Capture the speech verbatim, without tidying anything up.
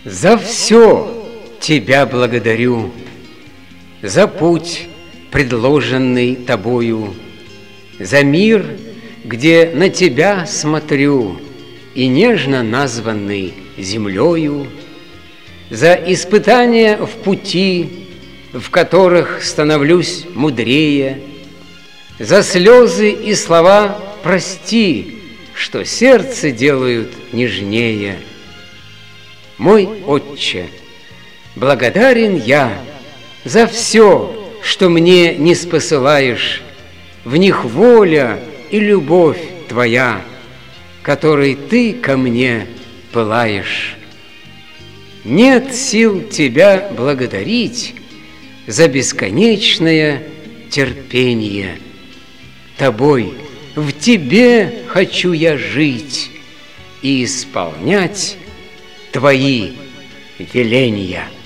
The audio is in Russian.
За все Тебя благодарю, за путь, предложенный Тобою, за мир, где на Тебя смотрю и нежно названный землею, за испытания в пути, в которых становлюсь мудрее, за слезы и слова «прости», что сердце делают нежнее. Мой Отче, благодарен я за все, что мне не спосылаешь, в них воля и любовь Твоя, которой Ты ко мне пылаешь. Нет сил Тебя благодарить за бесконечное терпение. Тобой, в Тебе хочу я жить и исполнять Твои веления.